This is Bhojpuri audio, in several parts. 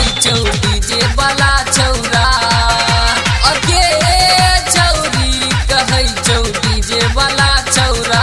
चौड़ी जे वाला छौरा अगे छौरी कहै चौड़ी जे वाला छौरा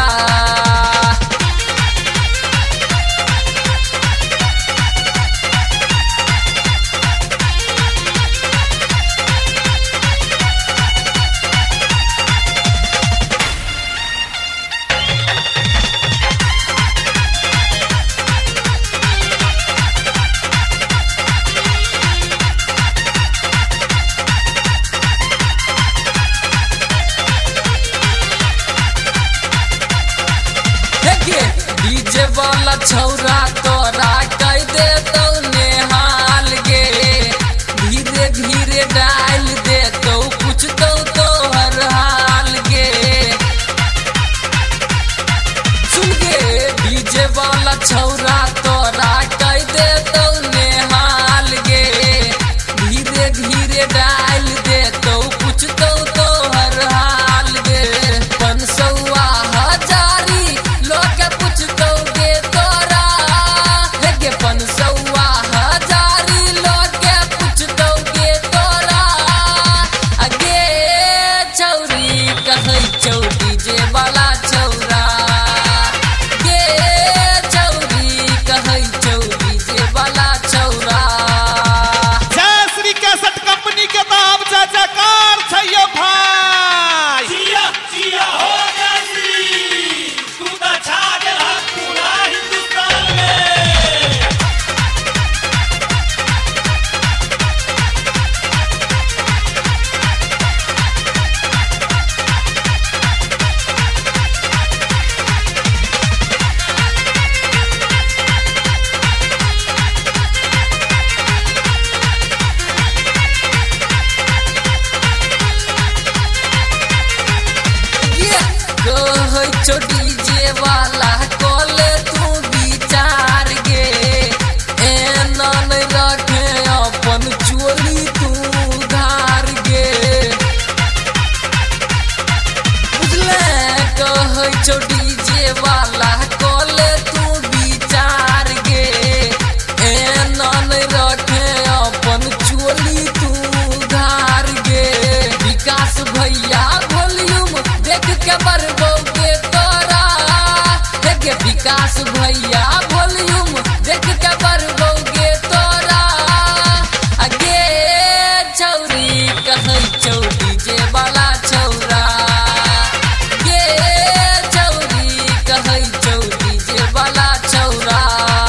डीजे वाला छौरा तोरा कह दे तो नेहाल गे धीरे धीरे डाल दे तो कुछ तो हर हाल गे सुन गे डीजे वाला छौरा तोरा कह दे तो नेहाल गे धीरे धीरे डाल दे तो कुछ तो हर हाल गे 500 हजारी लोग कुछ दोगे तोरा लगे 500 हजारी लोग कुछ दोगे तोरा अगे छौरी कहै चौड़ी जे वाला छौरा गे छौरी कहै चौड़ी जे वाला छौरा जय श्री कैसेट कंपनी के नाम जयकार छैयो भाई जिया जिया हो जय श्री तू तो छा गेला पूरा हिंदुस्तान में कहै छोड़ी जे वाला कोले तू विचार गे एना नहीं रखे अपन चोली तू धार गे बुझले कहै छोड़ी जे वाला कोले तू विचार गे एना नहीं रखे अपन चोली तू धार गे विकास भैया वॉल्यूम देख के बरबोगे तोरा देख विकास भैया वॉल्यूम देख के बरबोगे तोरा अगे छौरी कहै चौड़ी जे वाला छौरा गे छौरी कहै चौड़ी जे वाला छौरा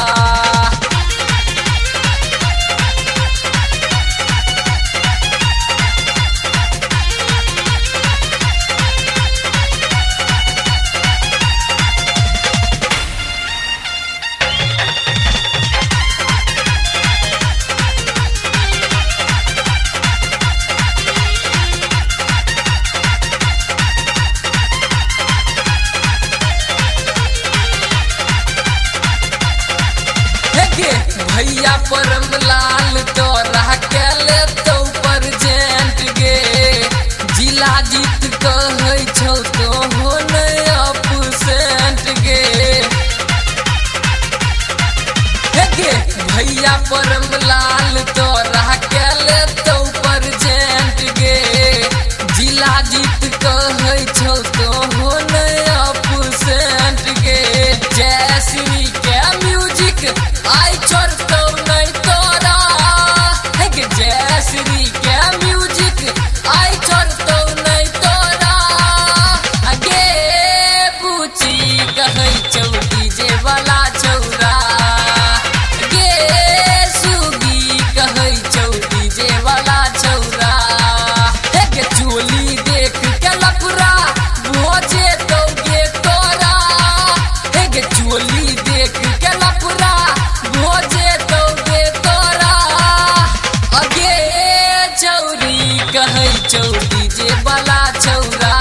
भैया परम लाल तोरा के ले तो परजेंट गे जिला जीत कहै छौ तो हो नहीं अपसेंट गे भैया परम लाल तोरा के ले तो परजेंट गे जिला जीत कहै छौ तो हो नहीं अपसेंट गे जय श्री के म्यूजिक आई छोड़ तो नहीं तोरा जय श्री के म्यूजिक आई छोड़ तो नहीं तोरा अगे पूछी कहै चौड़ी जे वाला छौरा गे सुगी कहै चौड़ी जे वाला छौरा चोली देख के लफरा भोजे दोगे तोरा चोली देख के लफरा भोजे दोगे तोरा अगे छौरी कहै चौड़ी जे वाला छौरा